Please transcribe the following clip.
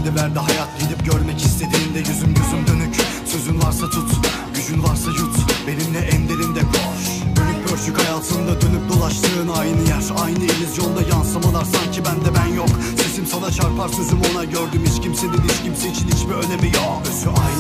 verdi hayat. Gidip görmek istediğinde yüzüm gözüm dönük. Sözün varsa tut, gücün varsa yut. Benimle en derinde koş. Dönük pörçük hayatında dönüp dolaştığın aynı yer, aynı illüzyonda yansımalar, sanki bende ben yok. Sesim sana çarpar, sözüm ona, gördüm hiç kimsenin hiç kimse için hiçbir önemi yok. Özü aynı.